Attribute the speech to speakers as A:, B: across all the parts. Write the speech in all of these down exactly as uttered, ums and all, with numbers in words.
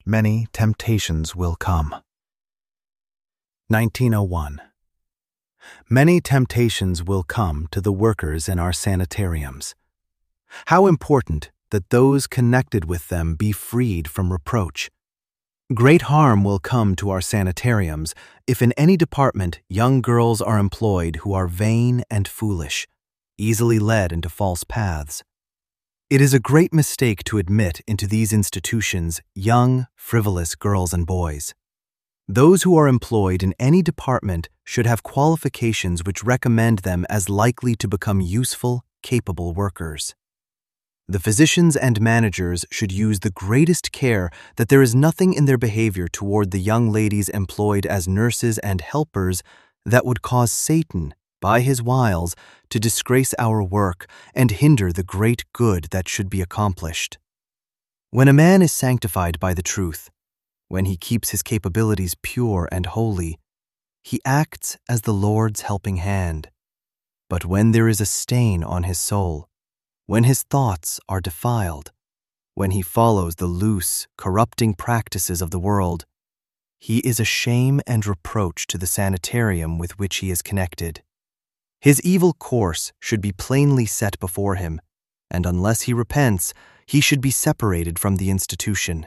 A: many temptations will come. nineteen oh one. Many temptations will come to the workers in our sanitariums. How important that those connected with them be freed from reproach. Great harm will come to our sanitariums if in any department young girls are employed who are vain and foolish, easily led into false paths. It is a great mistake to admit into these institutions young, frivolous girls and boys. Those who are employed in any department should have qualifications which recommend them as likely to become useful, capable workers. The physicians and managers should use the greatest care that there is nothing in their behavior toward the young ladies employed as nurses and helpers that would cause Satan, by his wiles, to disgrace our work and hinder the great good that should be accomplished. When a man is sanctified by the truth, when he keeps his capabilities pure and holy, he acts as the Lord's helping hand. But when there is a stain on his soul, when his thoughts are defiled, when he follows the loose, corrupting practices of the world, he is a shame and reproach to the sanitarium with which he is connected. His evil course should be plainly set before him, and unless he repents, he should be separated from the institution.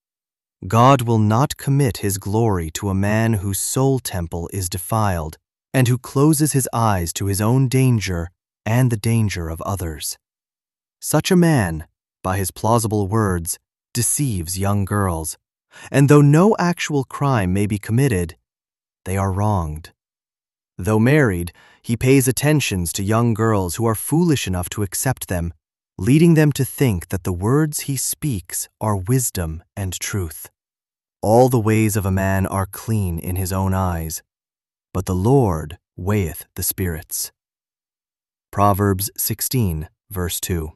A: God will not commit his glory to a man whose soul temple is defiled and who closes his eyes to his own danger and the danger of others. Such a man, by his plausible words, deceives young girls, and though no actual crime may be committed, they are wronged. Though married, he pays attentions to young girls who are foolish enough to accept them, leading them to think that the words he speaks are wisdom and truth. All the ways of a man are clean in his own eyes, but the Lord weigheth the spirits. Proverbs sixteen, verse two.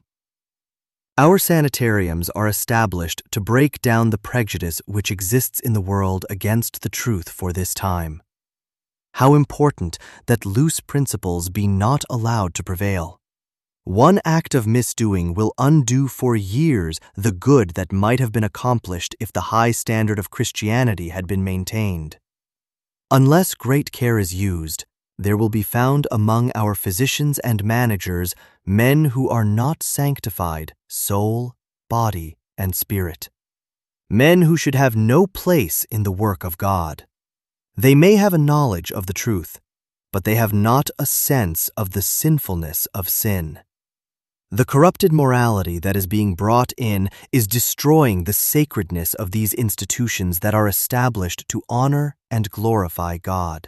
A: Our sanitariums are established to break down the prejudice which exists in the world against the truth for this time. How important that loose principles be not allowed to prevail. One act of misdoing will undo for years the good that might have been accomplished if the high standard of Christianity had been maintained. Unless great care is used, there will be found among our physicians and managers men who are not sanctified, soul, body, and spirit. Men who should have no place in the work of God. They may have a knowledge of the truth, but they have not a sense of the sinfulness of sin. The corrupted morality that is being brought in is destroying the sacredness of these institutions that are established to honor and glorify God.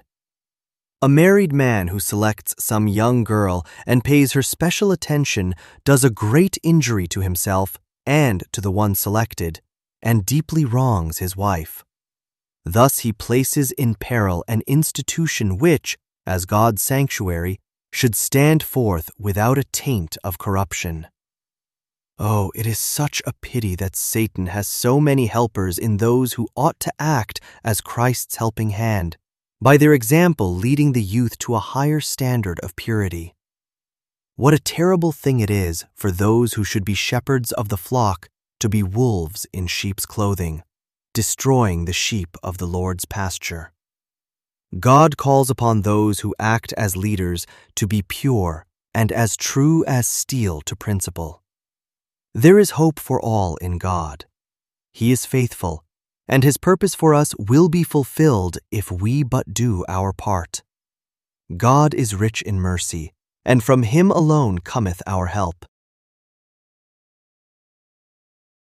A: A married man who selects some young girl and pays her special attention does a great injury to himself and to the one selected, and deeply wrongs his wife. Thus he places in peril an institution which, as God's sanctuary, should stand forth without a taint of corruption. Oh, it is such a pity that Satan has so many helpers in those who ought to act as Christ's helping hand, by their example leading the youth to a higher standard of purity. What a terrible thing it is for those who should be shepherds of the flock to be wolves in sheep's clothing, destroying the sheep of the Lord's pasture. God calls upon those who act as leaders to be pure and as true as steel to principle. There is hope for all in God. He is faithful, and his purpose for us will be fulfilled if we but do our part. God is rich in mercy, and from him alone cometh our help.